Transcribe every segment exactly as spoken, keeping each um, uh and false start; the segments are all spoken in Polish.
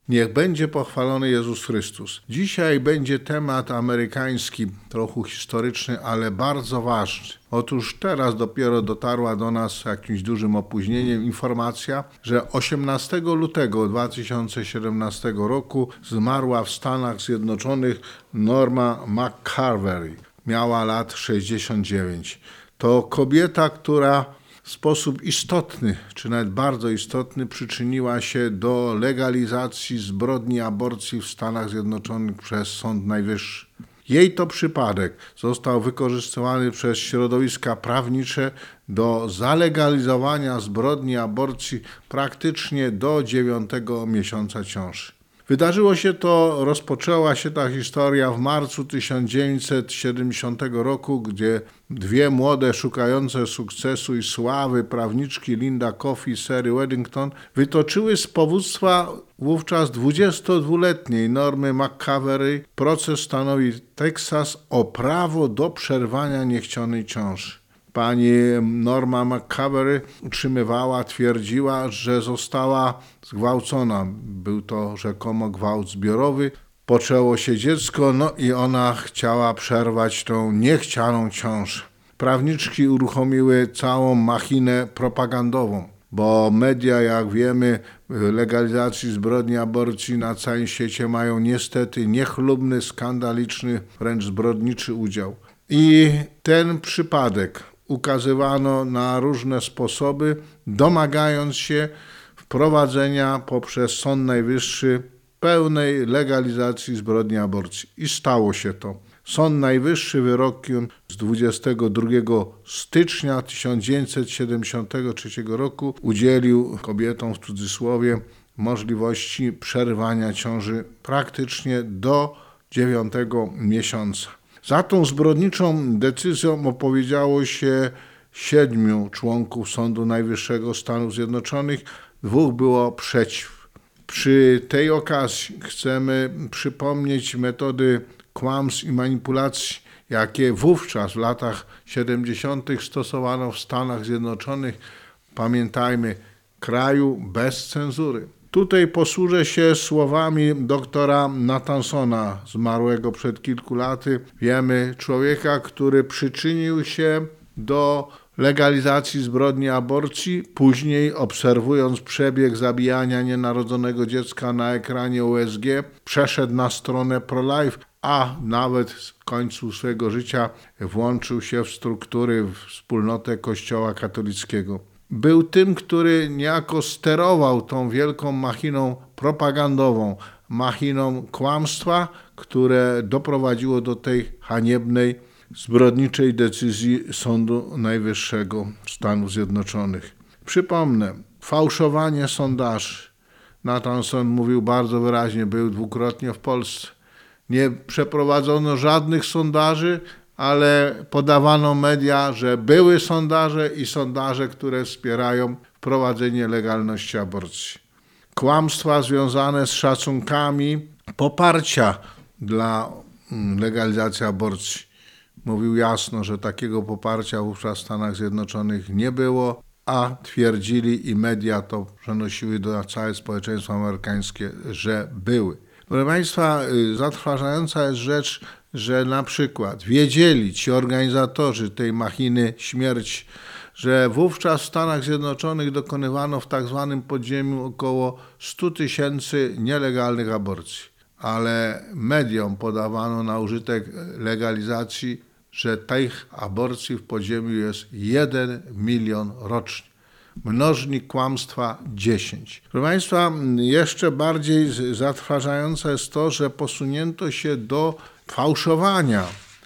Niech będzie pochwalony Jezus Chrystus. Dzisiaj będzie temat amerykański, trochę historyczny, ale bardzo ważny. Otóż teraz dopiero dotarła do nas z jakimś dużym opóźnieniem informacja, że osiemnastego lutego dwa tysiące siedemnastego roku zmarła w Stanach Zjednoczonych Norma McCavery. Miała lat sześćdziesiąt dziewięć. To kobieta, która w sposób istotny, czy nawet bardzo istotny, przyczyniła się do legalizacji zbrodni aborcji w Stanach Zjednoczonych przez Sąd Najwyższy. Jej to przypadek został wykorzystywany przez środowiska prawnicze do zalegalizowania zbrodni aborcji praktycznie do dziewiątego miesiąca ciąży. Wydarzyło się to, rozpoczęła się ta historia w marcu tysiąc dziewięćset siedemdziesiątego roku, gdzie dwie młode, szukające sukcesu i sławy prawniczki Linda Coffey i Sherry Weddington wytoczyły z powództwa wówczas dwudziestodwuletniej Normy McCavery proces stanowi Teksas o prawo do przerwania niechcianej ciąży. Pani Norma McCavery utrzymywała, twierdziła, że została zgwałcona. Był to rzekomo gwałt zbiorowy. Poczęło się dziecko, no i ona chciała przerwać tą niechcianą ciążę. Prawniczki uruchomiły całą machinę propagandową, bo media, jak wiemy, w legalizacji zbrodni aborcji na całym świecie mają niestety niechlubny, skandaliczny, wręcz zbrodniczy udział. I ten przypadek ukazywano na różne sposoby, domagając się wprowadzenia poprzez Sąd Najwyższy pełnej legalizacji zbrodni aborcji. I stało się to. Sąd Najwyższy wyrokiem z dwudziestego drugiego stycznia tysiąc dziewięćset siedemdziesiątego trzeciego roku udzielił kobietom, w cudzysłowie, możliwości przerywania ciąży praktycznie do dziewiątego miesiąca. Za tą zbrodniczą decyzją opowiedziało się siedmiu członków Sądu Najwyższego Stanów Zjednoczonych, dwóch było przeciw. Przy tej okazji chcemy przypomnieć metody kłamstw i manipulacji, jakie wówczas w latach siedemdziesiątych stosowano w Stanach Zjednoczonych. Pamiętajmy, kraju bez cenzury. Tutaj posłużę się słowami doktora Nathansona, zmarłego przed kilku laty. Wiemy, człowieka, który przyczynił się do legalizacji zbrodni aborcji, później obserwując przebieg zabijania nienarodzonego dziecka na ekranie U S G, przeszedł na stronę pro-life, a nawet w końcu swojego życia włączył się w struktury, w wspólnotę Kościoła katolickiego. Był tym, który niejako sterował tą wielką machiną propagandową, machiną kłamstwa, które doprowadziło do tej haniebnej, zbrodniczej decyzji Sądu Najwyższego Stanów Zjednoczonych. Przypomnę, fałszowanie sondaży. Nathanson mówił bardzo wyraźnie, był dwukrotnie w Polsce. Nie przeprowadzono żadnych sondaży, ale podawano media, że były sondaże i sondaże, które wspierają wprowadzenie legalności aborcji. Kłamstwa związane z szacunkami poparcia dla legalizacji aborcji. Mówił jasno, że takiego poparcia wówczas w Stanach Zjednoczonych nie było, a twierdzili i media to przenosiły do całe społeczeństwo amerykańskie, że były. Proszę Państwa, zatrważająca jest rzecz, że na przykład wiedzieli ci organizatorzy tej machiny śmierci, że wówczas w Stanach Zjednoczonych dokonywano w tak zwanym podziemiu około stu tysięcy nielegalnych aborcji, ale mediom podawano na użytek legalizacji, że tych aborcji w podziemiu jest jeden milion rocznie. Mnożnik kłamstwa dziesięć. Proszę Państwa, jeszcze bardziej zatrważające jest to, że posunięto się do fałszowania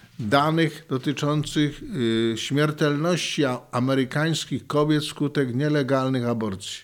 danych dotyczących śmiertelności amerykańskich kobiet wskutek nielegalnych aborcji.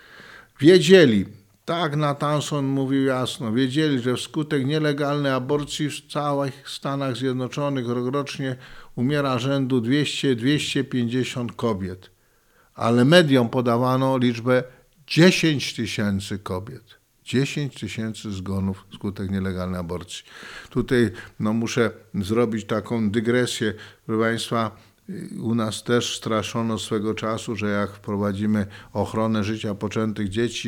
Wiedzieli, tak Nathanson mówił jasno, wiedzieli, że wskutek nielegalnej aborcji w całych Stanach Zjednoczonych rokrocznie umiera rzędu dwieście do dwustu pięćdziesięciu kobiet. Ale mediom podawano liczbę dziesięć tysięcy kobiet. dziesięć tysięcy zgonów wskutek nielegalnej aborcji. Tutaj no, muszę zrobić taką dygresję. Proszę Państwa, u nas też straszono swego czasu, że jak wprowadzimy ochronę życia poczętych dzieci,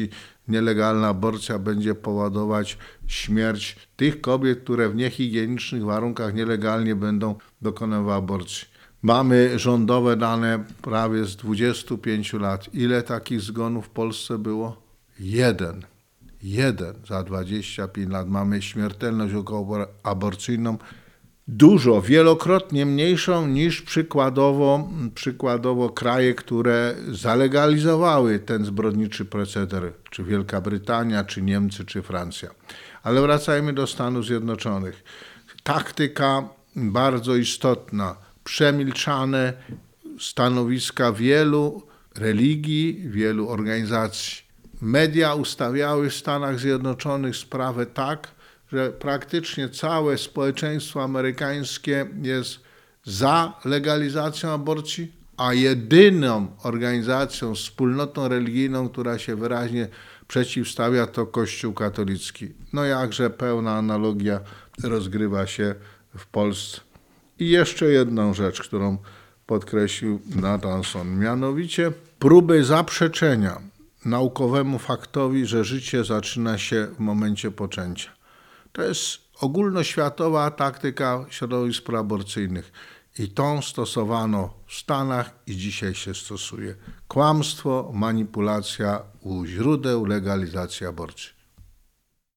nielegalna aborcja będzie powodować śmierć tych kobiet, które w niehigienicznych warunkach nielegalnie będą dokonywały aborcji. Mamy rządowe dane prawie z dwudziestu pięciu lat. Ile takich zgonów w Polsce było? Jeden. Jeden za dwadzieścia pięć lat. Mamy śmiertelność okołoaborcyjną dużo, wielokrotnie mniejszą niż przykładowo, przykładowo kraje, które zalegalizowały ten zbrodniczy proceder, czy Wielka Brytania, czy Niemcy, czy Francja. Ale wracajmy do Stanów Zjednoczonych. Taktyka bardzo istotna, przemilczane stanowiska wielu religii, wielu organizacji. Media ustawiały w Stanach Zjednoczonych sprawę tak, że praktycznie całe społeczeństwo amerykańskie jest za legalizacją aborcji, a jedyną organizacją, wspólnotą religijną, która się wyraźnie przeciwstawia, to Kościół katolicki. No jakże pełna analogia rozgrywa się w Polsce. I jeszcze jedną rzecz, którą podkreślił Nathanson, mianowicie próby zaprzeczenia naukowemu faktowi, że życie zaczyna się w momencie poczęcia. To jest ogólnoświatowa taktyka środowisk proaborcyjnych i tą stosowano w Stanach i dzisiaj się stosuje. Kłamstwo, manipulacja u źródeł legalizacji aborcji.